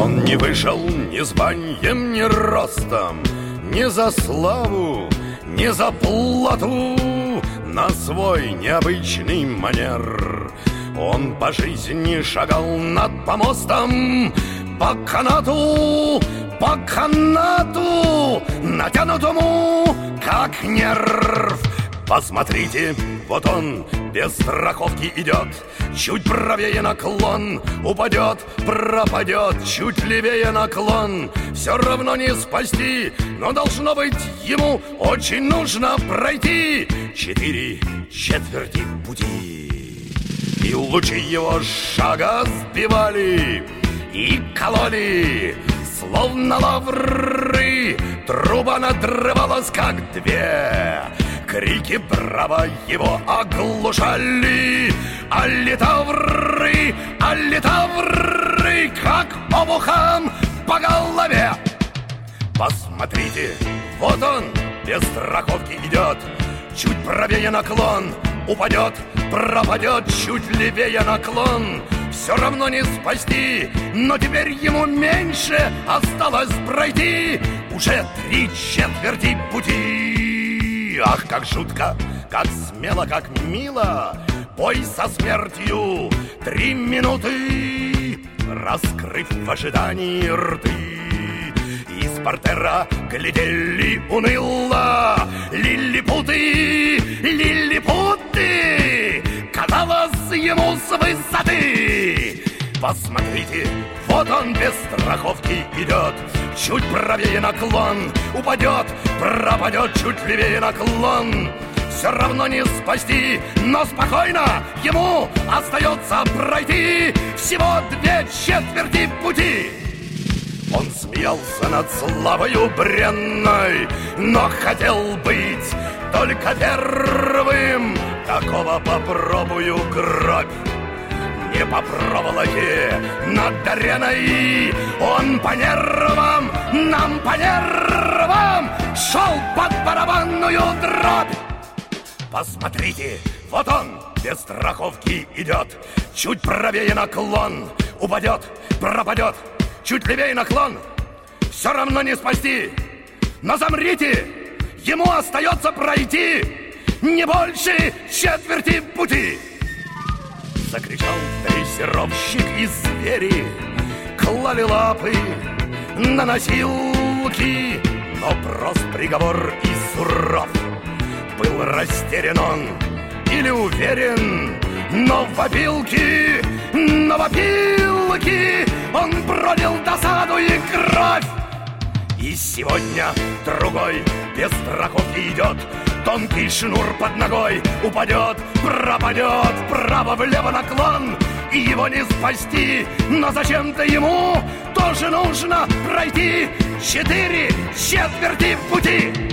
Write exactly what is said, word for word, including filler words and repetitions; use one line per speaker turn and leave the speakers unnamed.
Он не вышел ни званием, ни ростом, ни за славу, ни за плату, на свой необычный манер. Он по жизни шагал над помостом, по канату, по канату, натянутому, как нерв. Посмотрите, вот он без страховки идет, чуть правее наклон, упадет, пропадет, чуть левее наклон. Все равно не спасти, но должно быть ему очень нужно пройти четыре четверти пути. И лучи его шага сбивали и кололи, словно лавры. Труба надрывалась, как две. Крики браво его оглушали. Аллитавры, аллитавры, как обухом по голове. Посмотрите, вот он без страховки идет, чуть правее наклон, упадет, пропадет, чуть левее наклон. Все равно не спасти, но теперь ему меньше осталось пройти. Уже три четверти пути. Ах, как жутко, как смело, как мило, бой со смертью. Три минуты, раскрыв в ожидании рты, из портера глядели уныло лилипуты, лилипуты. Казалось ему с высоты. Посмотрите, вот он без страховки идет, чуть правее наклон, упадет, пропадет, чуть левее наклон. Все равно не спасти, но спокойно ему остается пройти всего две четверти пути. Он смеялся над славою бренной, но хотел быть только первым. Такого попробую гробь. Не по проволоке над ареной, он по нервам, нам по нервам шел под барабанную дробь. Посмотрите, вот он без страховки идет, чуть правее наклон, упадет, пропадет, чуть левее наклон. Все равно не спасти, но замрите, ему остается пройти не больше четверти пути. Закричал дрессировщик, и звери клали лапы на носилки, но прост приговор и суров. Был растерян он или уверен, но в опилке, но в опилке он пролил досаду и кровь. И сегодня другой без страховки идет, тонкий шнур под ногой, упадет, пропадет, вправо-влево наклон. И его не спасти, но зачем-то ему тоже нужно пройти четыре четверти пути.